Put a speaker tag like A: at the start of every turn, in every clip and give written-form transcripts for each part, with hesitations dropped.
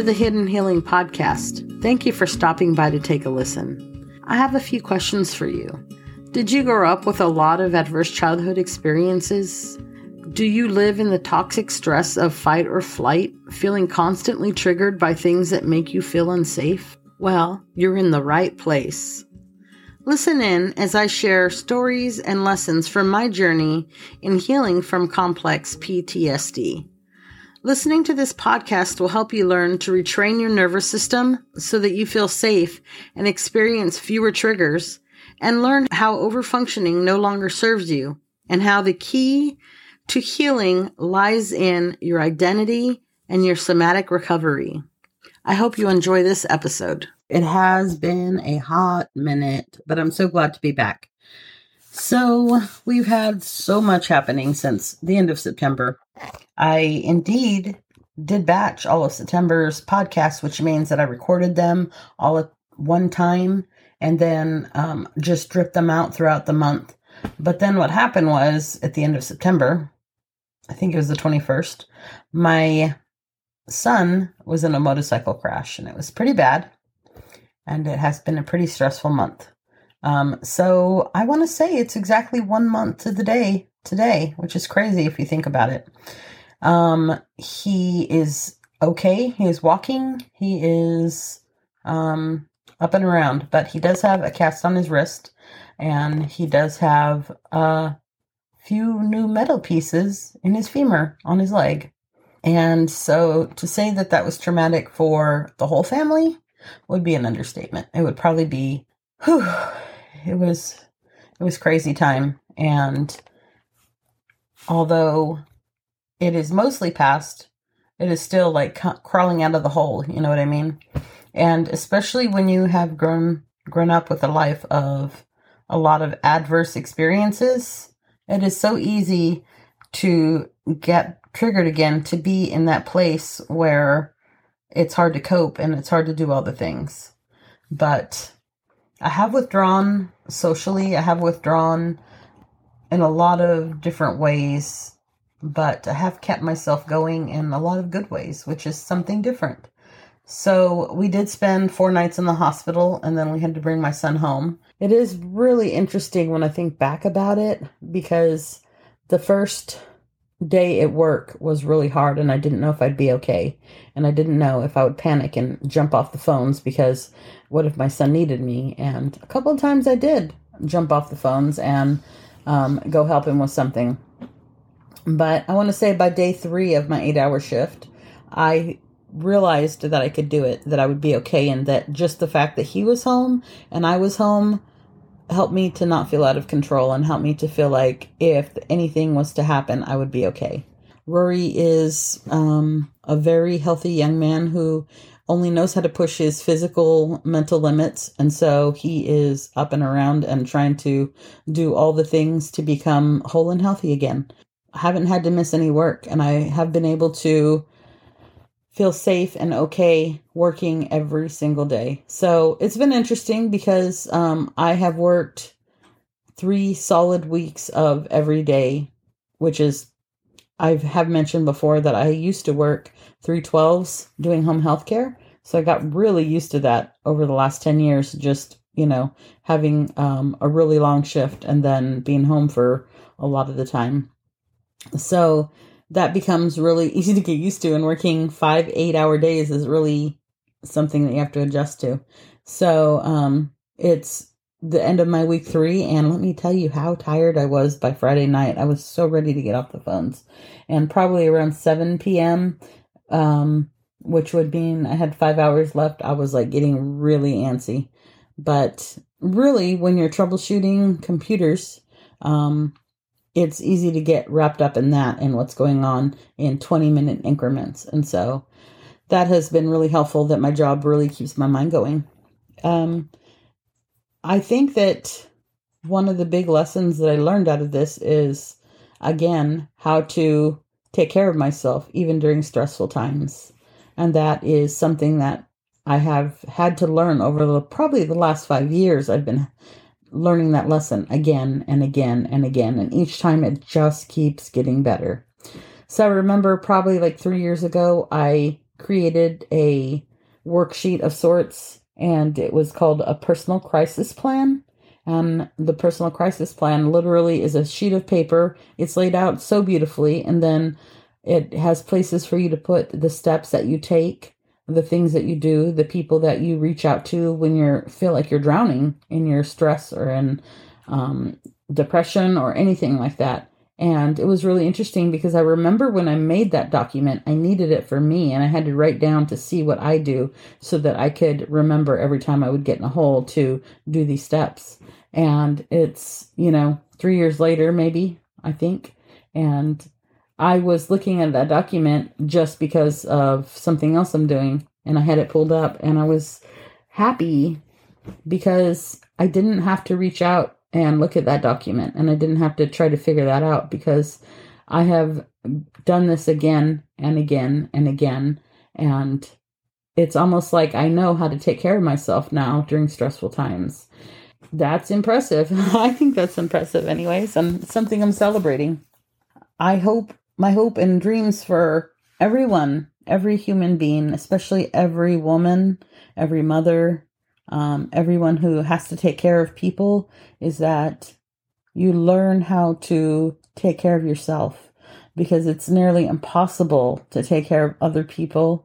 A: the Hidden Healing Podcast. Thank you for stopping by to take a listen. I have a few questions for you. Did you grow up with a lot of adverse childhood experiences? Do you live in the toxic stress of fight or flight, feeling constantly triggered by things that make you feel unsafe? Well, you're in the right place. Listen in as I share stories and lessons from my journey in healing from complex PTSD. Listening to this podcast will help you learn to retrain your nervous system so that you feel safe and experience fewer triggers, and learn how overfunctioning no longer serves you, and how the key to healing lies in your identity and your somatic recovery. I hope you enjoy this episode. It has been a hot minute, but I'm so glad to be back. So we've had so much happening since the end of September. I indeed did batch all of September's podcasts, which means that I recorded them all at one time and then just dripped them out throughout the month. But then what happened was at the end of September, I think it was the 21st, my son was in a motorcycle crash and it was pretty bad. And it has been a pretty stressful month. So I want to say it's exactly 1 month to the day today, which is crazy if you think about it. He is okay. He is walking. He is up and around, but he does have a cast on his wrist, and he does have a few new metal pieces in his femur on his leg. And so to say that that was traumatic for the whole family would be an understatement. It would probably be, it was crazy time. And although it is mostly past, it is still like crawling out of the hole. You know what I mean? And especially when you have grown up with a life of a lot of adverse experiences, it is so easy to get triggered again, to be in that place where it's hard to cope and it's hard to do all the things. But I have withdrawn socially. I have withdrawn in a lot of different ways, but I have kept myself going in a lot of good ways, which is something different. So we did spend 4 nights in the hospital, and then we had to bring my son home. It is really interesting when I think back about it, because the first day at work was really hard, and I didn't know if I'd be okay. And I didn't know if I would panic and jump off the phones, because what if my son needed me? And a couple of times I did jump off the phones and go help him with something. But I want to say by day 3 of my 8-hour shift, I realized that I could do it, that I would be okay, and that just the fact that he was home and I was home helped me to not feel out of control and helped me to feel like if anything was to happen, I would be okay. Rory is a very healthy young man who only knows how to push his physical, mental limits. And so he is up and around and trying to do all the things to become whole and healthy again. I haven't had to miss any work, and I have been able to feel safe and okay working every single day. So it's been interesting because I have worked 3 solid weeks of every day, which is, I have mentioned before that I used to work 3/12s doing home health care. So I got really used to that over the last 10 years, just, having a really long shift and then being home for a lot of the time. So that becomes really easy to get used to, and working 5 8-hour days is really something that you have to adjust to. So it's the end of my week 3, and let me tell you how tired I was by Friday night. I was so ready to get off the phones. And probably around 7 p.m., which would mean I had 5 hours left, I was like getting really antsy. But really, when you're troubleshooting computers, it's easy to get wrapped up in that and what's going on in 20-minute increments. And so that has been really helpful, that my job really keeps my mind going. I think that one of the big lessons that I learned out of this is, again, how to take care of myself even during stressful times. And that is something that I have had to learn over probably the last 5 years. I've been learning that lesson again and again and again. And each time it just keeps getting better. So I remember probably like 3 years ago, I created a worksheet of sorts, and it was called a personal crisis plan. And the personal crisis plan literally is a sheet of paper. It's laid out so beautifully, and then it has places for you to put the steps that you take, the things that you do, the people that you reach out to when you feel like you're drowning in your stress or in depression or anything like that. And it was really interesting because I remember when I made that document, I needed it for me, and I had to write down to see what I do so that I could remember every time I would get in a hole to do these steps. And it's, 3 years later, maybe, I think. And I was looking at that document just because of something else I'm doing, and I had it pulled up, and I was happy because I didn't have to reach out and look at that document, and I didn't have to try to figure that out because I have done this again and again and again, and it's almost like I know how to take care of myself now during stressful times. That's impressive. I think that's impressive anyways, and something I'm celebrating. My hope and dreams for everyone, every human being, especially every woman, every mother, everyone who has to take care of people, is that you learn how to take care of yourself, because it's nearly impossible to take care of other people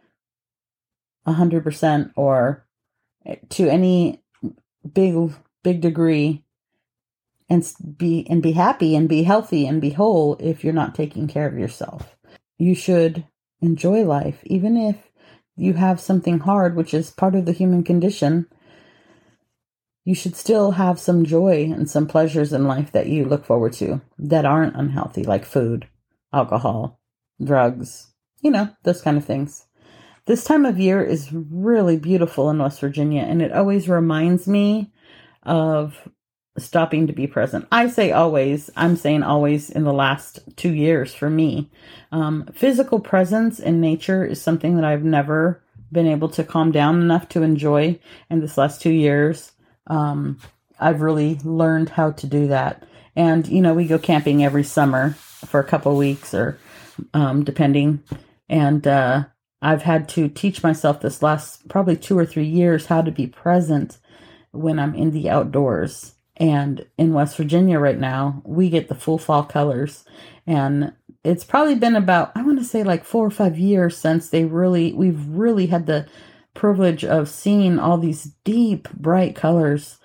A: 100% or to any big degree and be happy and be healthy and be whole if you're not taking care of yourself. You should enjoy life, even if you have something hard, which is part of the human condition. You should still have some joy and some pleasures in life that you look forward to that aren't unhealthy, like food, alcohol, drugs, those kind of things. This time of year is really beautiful in West Virginia, and it always reminds me of stopping to be present. I say always, I'm saying always in the last 2 years for me. Physical presence in nature is something that I've never been able to calm down enough to enjoy in this last 2 years. I've really learned how to do that. And, we go camping every summer for a couple weeks or depending. And I've had to teach myself this last probably 2 or 3 years how to be present when I'm in the outdoors. And in West Virginia right now, we get the full fall colors. And it's probably been about, I want to say like 4 or 5 years since we've really had the privilege of seeing all these deep, bright colors.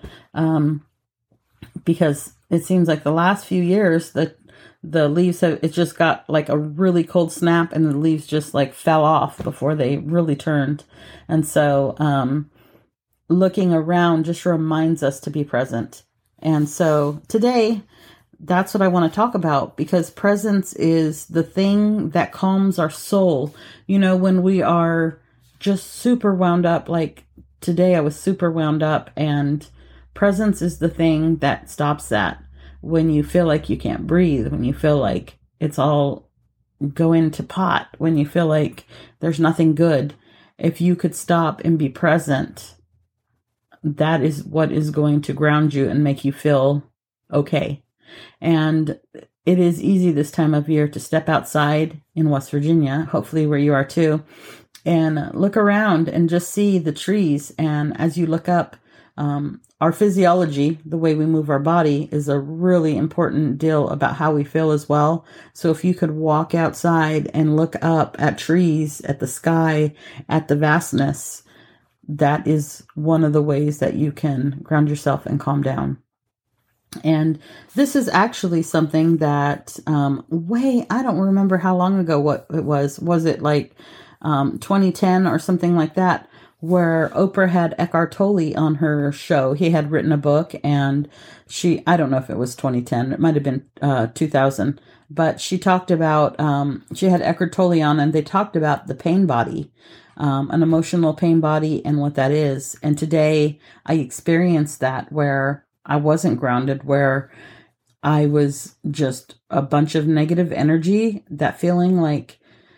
A: Because it seems like the last few years that the leaves it just got like a really cold snap, and the leaves just like fell off before they really turned. And so, looking around just reminds us to be present. And so today, that's what I want to talk about, because presence is the thing that calms our soul. When we are just super wound up, like today I was super wound up, and presence is the thing that stops that. When you feel like you can't breathe, when you feel like it's all going to pot, when you feel like there's nothing good, if you could stop and be present, that is what is going to ground you and make you feel okay. And it is easy this time of year to step outside in West Virginia, hopefully where you are too, and look around and just see the trees. And as you look up, our physiology, the way we move our body, is a really important deal about how we feel as well. So if you could walk outside and look up at trees, at the sky, at the vastness, that is one of the ways that you can ground yourself and calm down. And this is actually something that I don't remember how long ago what it was. Was it like 2010 or something like that, where Oprah had Eckhart Tolle on her show? He had written a book, and I don't know if it was 2010, it might have been 2000, but she talked about, she had Eckhart Tolle on, and they talked about the pain body, an emotional pain body, and what that is. And today I experienced that, where I wasn't grounded, where I was just a bunch of negative energy, that feeling like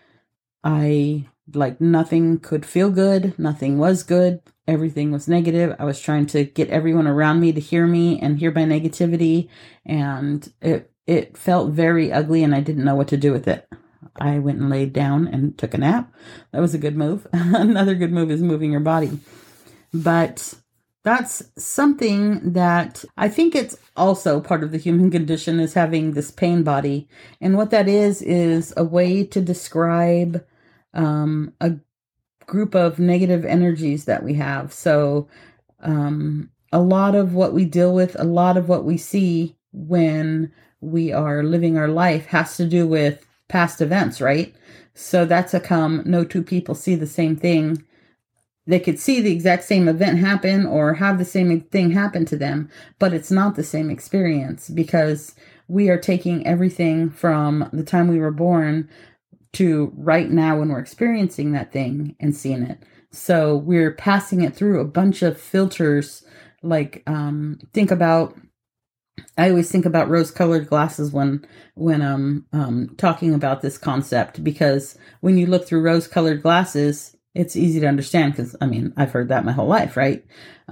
A: nothing could feel good, nothing was good, everything was negative. I was trying to get everyone around me to hear me and hear my negativity, and it felt very ugly, and I didn't know what to do with it. I went and laid down and took a nap. That was a good move. Another good move is moving your body. But that's something that I think it's also part of the human condition, is having this pain body. And what that is a way to describe a group of negative energies that we have. So a lot of what we deal with, a lot of what we see when we are living our life has to do with past events, right? So that's no two people see the same thing. They could see the exact same event happen or have the same thing happen to them, but it's not the same experience, because we are taking everything from the time we were born to right now when we're experiencing that thing and seeing it. So we're passing it through a bunch of filters. Like, I always think about rose-colored glasses when talking about this concept, because when you look through rose-colored glasses, it's easy to understand, because, I've heard that my whole life, right?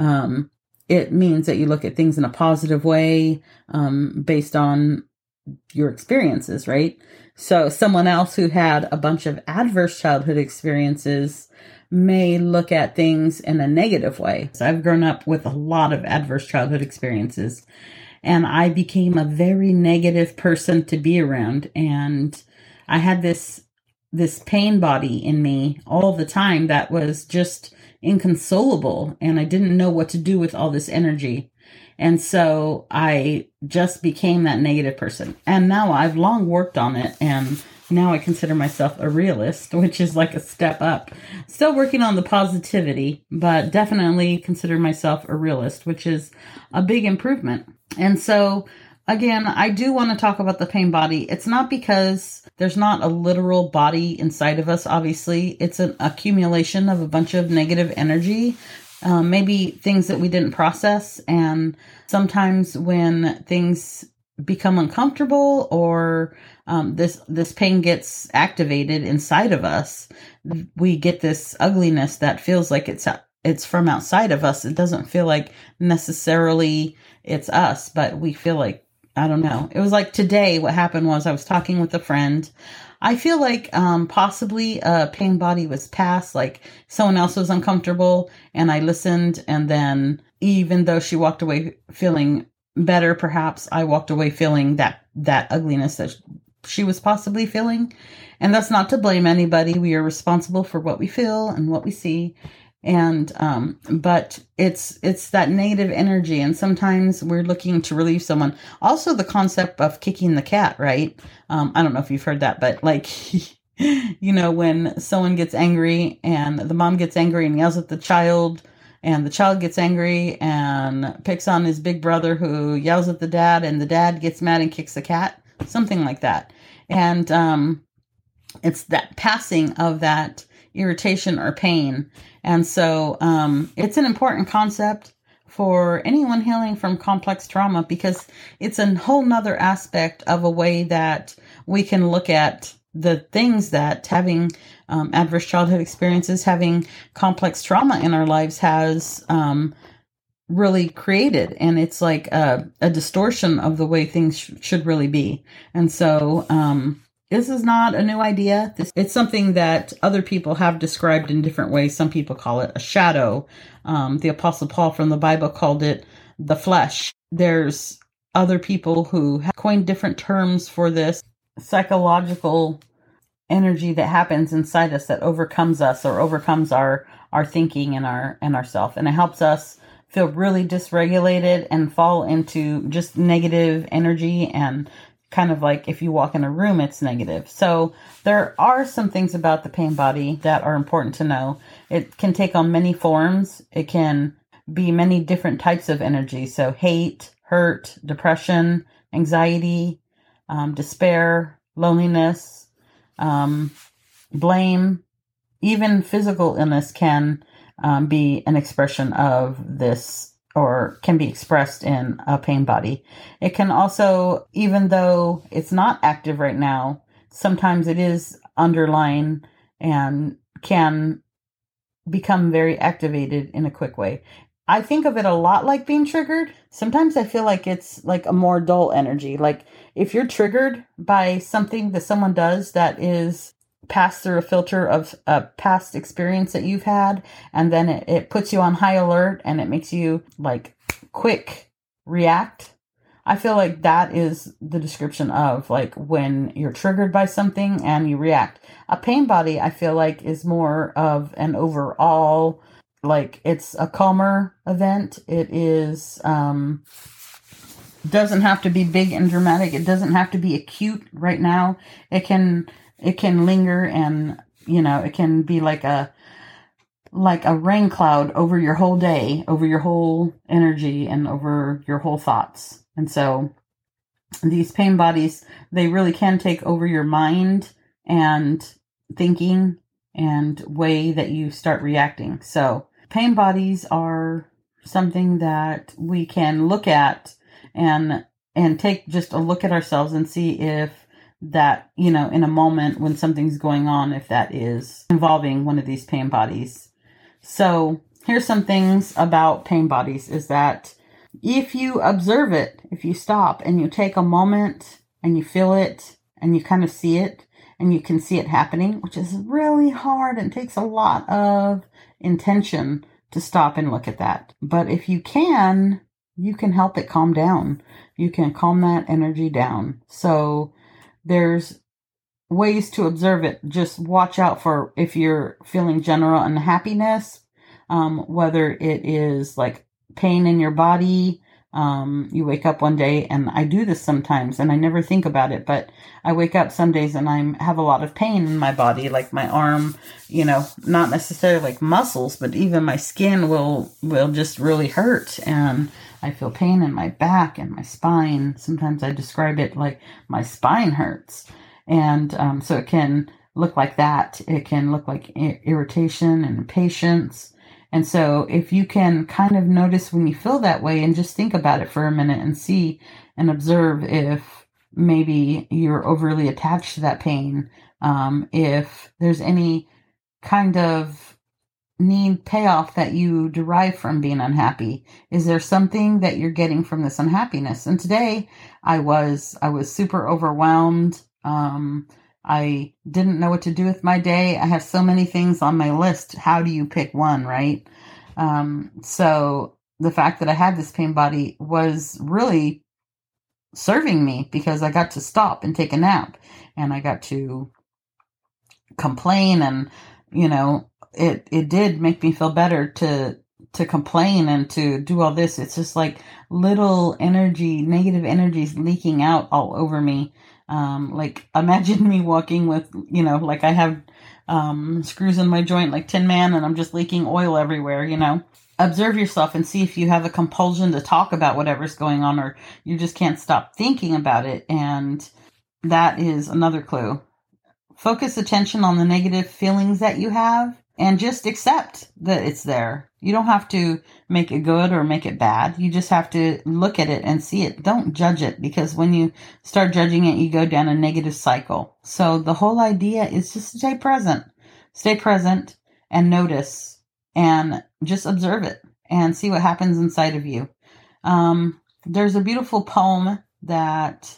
A: It means that you look at things in a positive way, based on your experiences, right? So someone else who had a bunch of adverse childhood experiences may look at things in a negative way. So I've grown up with a lot of adverse childhood experiences, and I became a very negative person to be around. And I had this pain body in me all the time that was just inconsolable, and I didn't know what to do with all this energy. And so I just became that negative person. And now I've long worked on it, and now I consider myself a realist, which is like a step up. Still working on the positivity, but definitely consider myself a realist, which is a big improvement. And so, again, I do want to talk about the pain body. It's not because there's not a literal body inside of us, obviously. It's an accumulation of a bunch of negative energy, maybe things that we didn't process. And sometimes when things become uncomfortable, or this pain gets activated inside of us, we get this ugliness that feels like it's from outside of us. It doesn't feel like necessarily it's us, but we feel like, I don't know. It was like today, what happened was I was talking with a friend. I feel like possibly a pain body was passed, like someone else was uncomfortable, and I listened, and then even though she walked away feeling better, perhaps I walked away feeling that ugliness that she was possibly feeling. And that's not to blame anybody. We are responsible for what we feel and what we see. And but it's that negative energy, and sometimes we're looking to relieve someone. Also, the concept of kicking the cat, right? I don't know if you've heard that, but like when someone gets angry and the mom gets angry and yells at the child, and the child gets angry and picks on his big brother who yells at the dad, and the dad gets mad and kicks the cat, something like that. And it's that passing of that irritation or pain. And so it's an important concept for anyone healing from complex trauma, because it's a whole nother aspect of a way that we can look at the things that having adverse childhood experiences, having complex trauma in our lives has really created. And it's like a distortion of the way things should really be. And so this is not a new idea. It's something that other people have described in different ways. Some people call it a shadow. The Apostle Paul from the Bible called it the flesh. There's other people who have coined different terms for this psychological energy that happens inside us that overcomes us, or overcomes our thinking and our self. And it helps us feel really dysregulated and fall into just negative energy, and kind of like if you walk in a room, it's negative. So there are some things about the pain body that are important to know. It can take on many forms. It can be many different types of energy. So hate, hurt, depression, anxiety, despair, loneliness, blame, even physical illness can be an expression of this, or can be expressed in a pain body. It can also, even though it's not active right now, sometimes it is underlying and can become very activated in a quick way. I think of it a lot like being triggered. Sometimes I feel like it's like a more dull energy. Like if you're triggered by something that someone does that is passed through a filter of a past experience that you've had, and then it puts you on high alert and it makes you like quick react. I feel like that is the description of like when you're triggered by something and you react. A pain body, I feel like, is more of an overall, like it's a calmer event. It is, doesn't have to be big and dramatic. It doesn't have to be acute right now. It can linger, and, you know, it can be like a rain cloud over your whole day, over your whole energy, and over your whole thoughts. And so these pain bodies, they really can take over your mind and thinking and way that you start reacting. So pain bodies are something that we can look at and take just a look at ourselves and see if that, you know, in a moment when something's going on, if that is involving one of these pain bodies. So here's some things about pain bodies is that if you observe it, if you stop and you take a moment and you feel it and you kind of see it and you can see it happening, which is really hard and takes a lot of intention to stop and look at that. But if you can help it calm down. You can calm that energy down. So there's ways to observe it. Just watch out for if you're feeling general unhappiness, whether it is like pain in your body. You wake up one day, and I do this sometimes and I never think about it, but I wake up some days and I have a lot of pain in my body, like my arm, you know, not necessarily like muscles, but even my skin will just really hurt, and I feel pain in my back and my spine. Sometimes I describe it like my spine hurts. And so it can look like that. It can look like irritation and impatience. And so if you can kind of notice when you feel that way and just think about it for a minute and see and observe if maybe you're overly attached to that pain, if there's any kind of need payoff that you derive from being unhappy. Is there something that you're getting from this unhappiness? And today I was super overwhelmed. I didn't know what to do with my day. I have so many things on my list. How do you pick one, right? So the fact that I had this pain body was really serving me because I got to stop and take a nap, and I got to complain, and, you know, it did make me feel better to complain and to do all this. It's just like little negative energies leaking out all over me. Like imagine me walking with, you know, like I have screws in my joint like Tin Man, and I'm just leaking oil everywhere, you know. Observe yourself and see if you have a compulsion to talk about whatever's going on, or you just can't stop thinking about it. And that is another clue. Focus attention on the negative feelings that you have and just accept that it's there. You don't have to make it good or make it bad. You just have to look at it and see it. Don't judge it, because when you start judging it, you go down a negative cycle. So the whole idea is just stay present. Stay present and notice and just observe it and see what happens inside of you. There's a beautiful poem that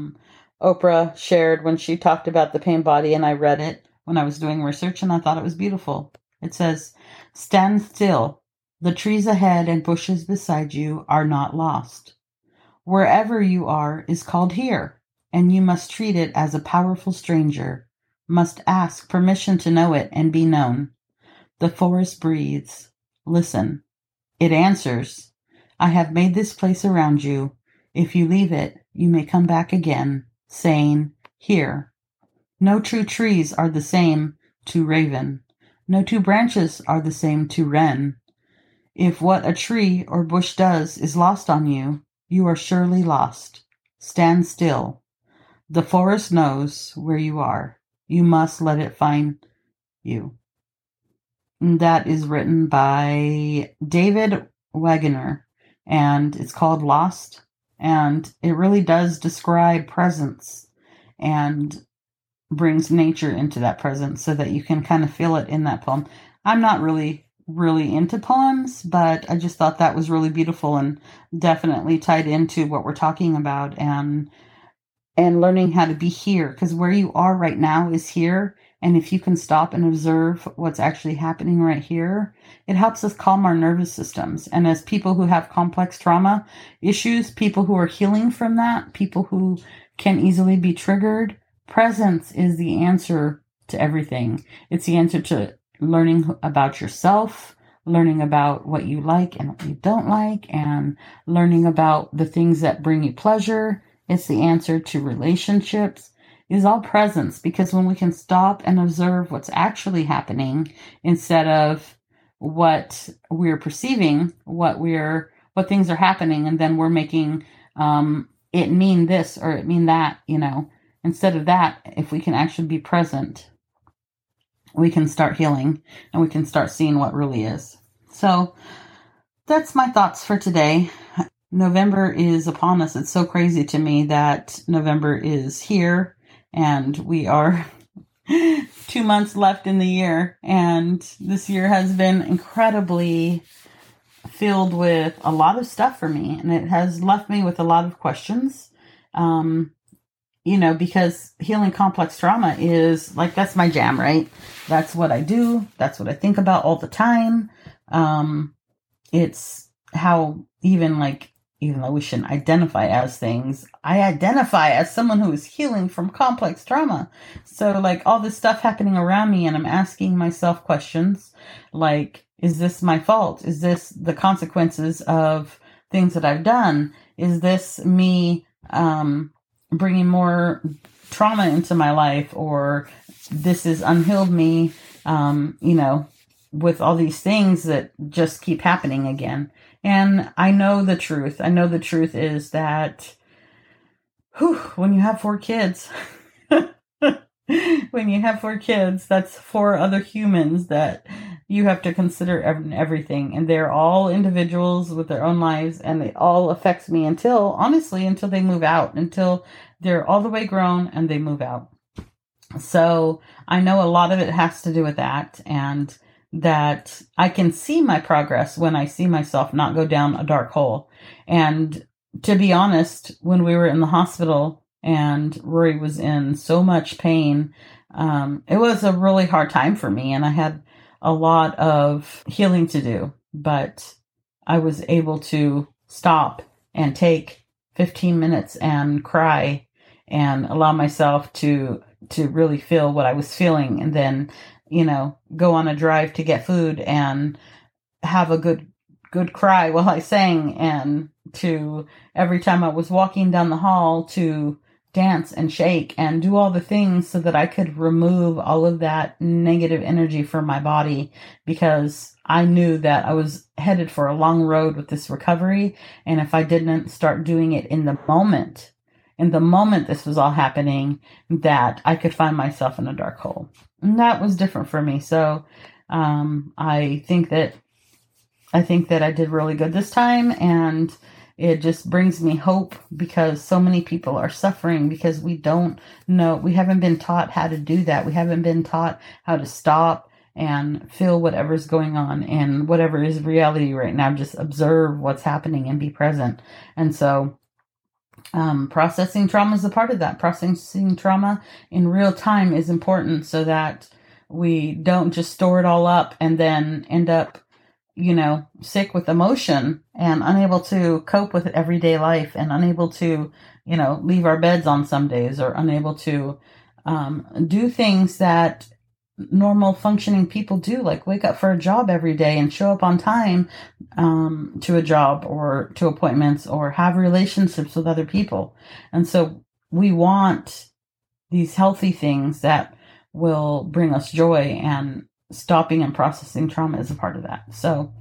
A: Oprah shared when she talked about the pain body, and I read it when I was doing research, and I thought it was beautiful. It says, "Stand still. The trees ahead and bushes beside you are not lost. Wherever you are is called here, and you must treat it as a powerful stranger, must ask permission to know it and be known. The forest breathes. Listen. It answers. I have made this place around you. If you leave it, you may come back again, saying, here. No two trees are the same to raven. No two branches are the same to wren. If what a tree or bush does is lost on you, you are surely lost. Stand still. The forest knows where you are. You must let it find you." And that is written by David Wagoner, and it's called Lost. And it really does describe presence and brings nature into that presence so that you can kind of feel it in that poem. I'm not really really into poems, but I just thought that was really beautiful and definitely tied into what we're talking about, and learning how to be here, because where you are right now is here. And if you can stop and observe what's actually happening right here, it helps us calm our nervous systems. And as people who have complex trauma issues, people who are healing from that, people who can easily be triggered, presence is the answer to everything. It's the answer to learning about yourself, learning about what you like and what you don't like, and learning about the things that bring you pleasure. It's the answer to relationships, is all presence, because when we can stop and observe what's actually happening instead of what we're perceiving, what things are happening, and then we're making it mean this or it mean that, instead of that, if we can actually be present, we can start healing and we can start seeing what really is. So that's my thoughts for today. November is upon us. It's so crazy to me that November is here and we are 2 months left in the year. And this year has been incredibly filled with a lot of stuff for me. And it has left me with a lot of questions, because healing complex trauma is like, that's my jam, right? That's what I do. That's what I think about all the time. It's how even though we shouldn't identify as things, I identify as someone who is healing from complex trauma. So all this stuff happening around me, and I'm asking myself questions like, is this my fault? Is this the consequences of things that I've done? Is this me bringing more trauma into my life? Or this is unhealed me, with all these things that just keep happening again. And I know the truth. I know the truth is that when you have 4 kids, that's 4 other humans that you have to consider everything. And they're all individuals with their own lives, and it all affects me until they move out, until they're all the way grown and they move out. So I know a lot of it has to do with that, and that I can see my progress when I see myself not go down a dark hole. And to be honest, when we were in the hospital and Rory was in so much pain, it was a really hard time for me, and I had a lot of healing to do, but I was able to stop and take 15 minutes and cry and allow myself to really feel what I was feeling, and then go on a drive to get food and have a good cry while I sang, and to every time I was walking down the hall to dance and shake and do all the things so that I could remove all of that negative energy from my body, because I knew that I was headed for a long road with this recovery. And if I didn't start doing it in the moment this was all happening, that I could find myself in a dark hole. And that was different for me. So I think that I did really good this time, and it just brings me hope, because so many people are suffering because we don't know, we haven't been taught how to do that. We haven't been taught how to stop and feel whatever's going on, and whatever is reality right now, just observe what's happening and be present. And so processing trauma is a part of that. Processing trauma in real time is important, so that we don't just store it all up and then end up, sick with emotion and unable to cope with everyday life, and unable to, leave our beds on some days, or unable to do things that normal functioning people do, like wake up for a job every day and show up on time to a job or to appointments, or have relationships with other people. And so we want these healthy things that will bring us joy, and stopping and processing trauma is a part of that. So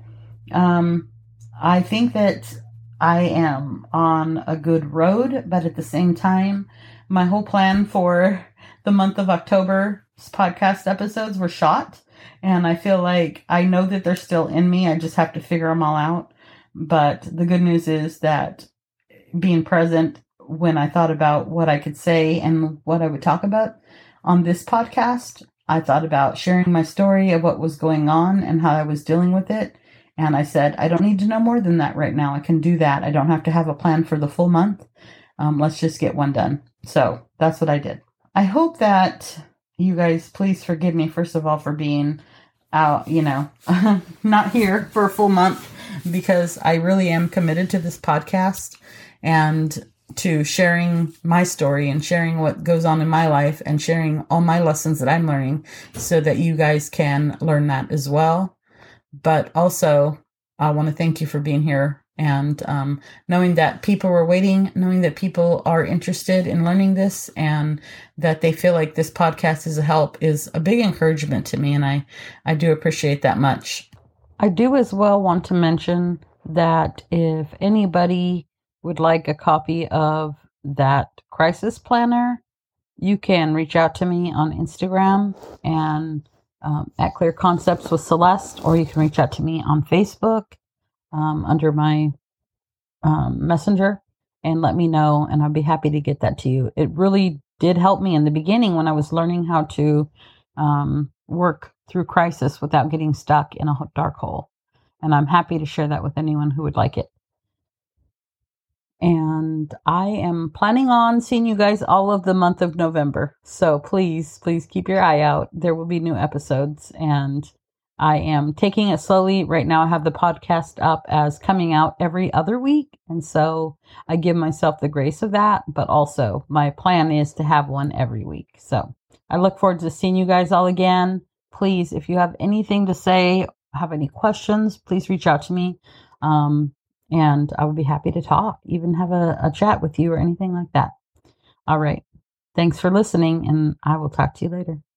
A: I think that I am on a good road, but at the same time, my whole plan for the month of October podcast episodes were shot, and I feel like I know that they're still in me. I just have to figure them all out. But the good news is that being present when I thought about what I could say and what I would talk about on this podcast, I thought about sharing my story of what was going on and how I was dealing with it. And I said, I don't need to know more than that right now. I can do that. I don't have to have a plan for the full month. Let's just get one done. So that's what I did. I hope that you guys please forgive me, first of all, for being out, not here for a full month, because I really am committed to this podcast and to sharing my story and sharing what goes on in my life and sharing all my lessons that I'm learning so that you guys can learn that as well. But also, I want to thank you for being here and knowing that people were waiting, knowing that people are interested in learning this and that they feel like this podcast is a help is a big encouragement to me. And I do appreciate that much. I do as well want to mention that if anybody would like a copy of that crisis planner, you can reach out to me on Instagram and at Clear Concepts with Celeste, or you can reach out to me on Facebook under my messenger and let me know, and I'll be happy to get that to you. It really did help me in the beginning when I was learning how to work through crisis without getting stuck in a dark hole. And I'm happy to share that with anyone who would like it. And I am planning on seeing you guys all of the month of November. So please keep your eye out. There will be new episodes, and I am taking it slowly. Right now I have the podcast up as coming out every other week. And so I give myself the grace of that, but also my plan is to have one every week. So I look forward to seeing you guys all again. Please, if you have anything to say, have any questions, please reach out to me. And I would be happy to talk, even have a chat with you or anything like that. All right. Thanks for listening, and I will talk to you later.